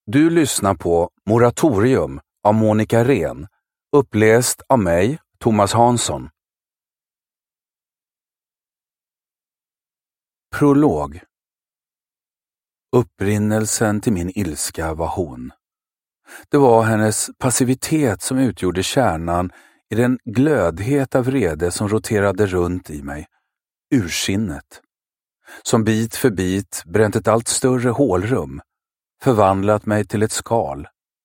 Du lyssnar på Moratorium av Monica Rehn, uppläst av mig, Thomas Hansson. Prolog. Upprinnelsen till min ilska var hon. Det var hennes passivitet som utgjorde kärnan i den glödheta vrede som roterade runt i mig, ursinnet. Som bit för bit bränt ett allt större hålrum, förvandlat mig till ett skal.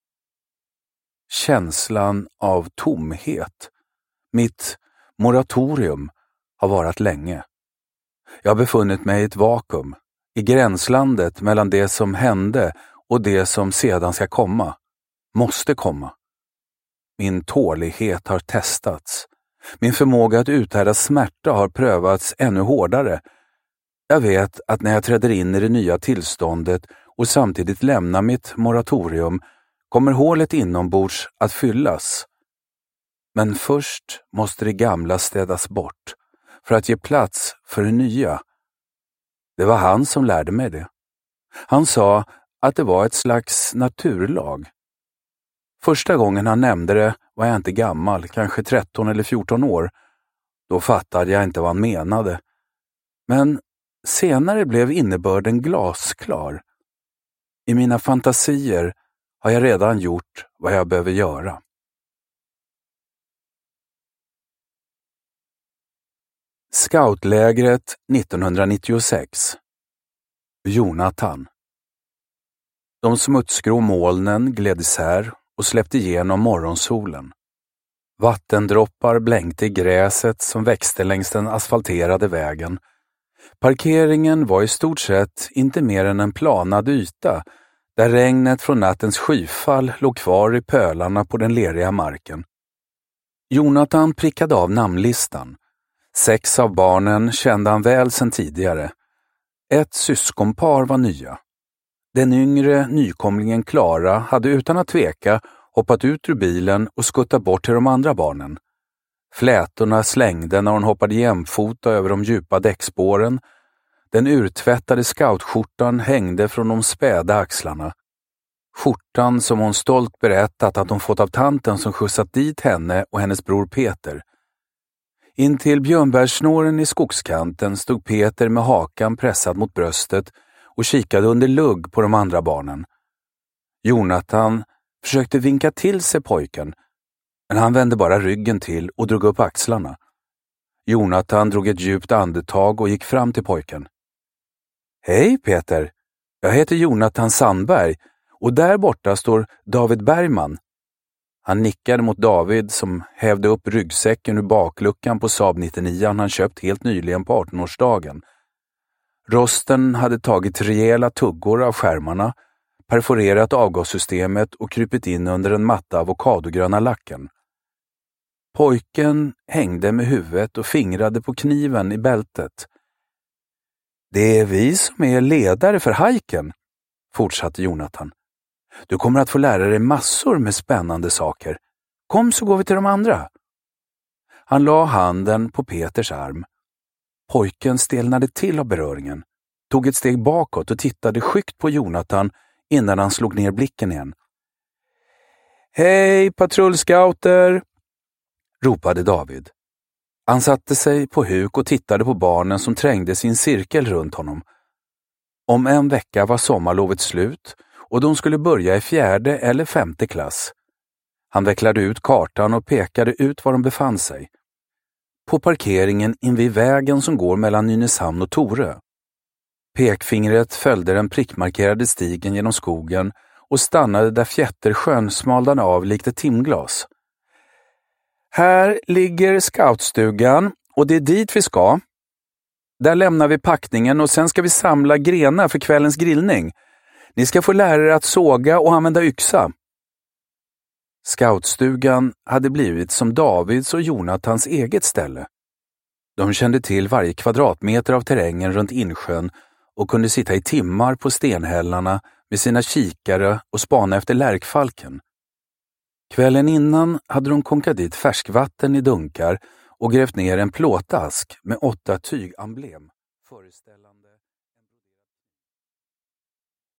Känslan av tomhet, mitt moratorium, har varat länge. Jag har befunnit mig i ett vakuum, i gränslandet mellan det som hände och det som sedan ska komma, måste komma. Min tålighet har testats. Min förmåga att uthärda smärta har prövats ännu hårdare. Jag vet att när jag träder in i det nya tillståndet och samtidigt lämnar mitt moratorium kommer hålet inombords att fyllas. Men först måste det gamla städas bort för att ge plats för det nya. Det var han som lärde mig det. Han sa att det var ett slags naturlag. Första gången han nämnde det var jag inte gammal, kanske 13 eller 14 år. Då fattade jag inte vad han menade. Men senare blev innebörden glasklar. I mina fantasier har jag redan gjort vad jag behöver göra. Scoutlägret 1996. Jonathan. De smutsgrå molnen gled isär och släppte igenom morgonsolen. Vattendroppar blänkte i gräset som växte längs den asfalterade vägen. Parkeringen var i stort sett inte mer än en planad yta där regnet från nattens skyfall låg kvar i pölarna på den leriga marken. Jonathan prickade av namnlistan. 6 av barnen kände han väl sedan tidigare. Ett syskonpar var nya. Den yngre nykomlingen Klara hade utan att tveka hoppat ut ur bilen och skuttat bort till de andra barnen. Flätorna slängde när hon hoppade jämfota över de djupa däckspåren. Den urtvättade scoutskjortan hängde från de späda axlarna. Skjortan som hon stolt berättat att hon fått av tanten som skjutsat dit henne och hennes bror Peter. Intill björnbärssnåren i skogskanten stod Peter med hakan pressad mot bröstet och kikade under lugg på de andra barnen. Jonathan försökte vinka till sig pojken, men han vände bara ryggen till och drog upp axlarna. Jonathan drog ett djupt andetag och gick fram till pojken. Hej Peter, jag heter Jonathan Sandberg och där borta står David Bergman. Han nickade mot David som hävde upp ryggsäcken ur bakluckan på Saab 99 han köpt helt nyligen på 18-årsdagen. Rosten hade tagit rejäla tuggor av skärmarna, perforerat avgassystemet och krypit in under en matta avokadogröna lacken. Pojken hängde med huvudet och fingrade på kniven i bältet. Det är vi som är ledare för hajken, fortsatte Jonathan. Du kommer att få lära dig massor med spännande saker. Kom så går vi till de andra. Han la handen på Peters arm. Pojken stelnade till av beröringen, tog ett steg bakåt och tittade skyggt på Jonathan innan han slog ner blicken igen. Hej patrullscouter, ropade David. Han satte sig på huk och tittade på barnen som trängde sin cirkel runt honom. Om en vecka var sommarlovet slut och de skulle börja i 4:e eller 5:e klass. Han vecklade ut kartan och pekade ut var de befann sig. På parkeringen invid vägen som går mellan Nynäshamn och Torö. Pekfingret följde den prickmarkerade stigen genom skogen och stannade där Fjättersjön smalnade av likt ett timglas. Här ligger scoutstugan och det är dit vi ska. Där lämnar vi packningen och sen ska vi samla grenar för kvällens grillning. Ni ska få lära er att såga och använda yxa. Scoutstugan hade blivit som Davids och Jonathans eget ställe. De kände till varje kvadratmeter av terrängen runt insjön och kunde sitta i timmar på stenhällarna med sina kikare och spana efter lärkfalken. Kvällen innan hade de konkat dit färskvatten i dunkar och grävt ner en plåtask med 8 tygamblem föreställande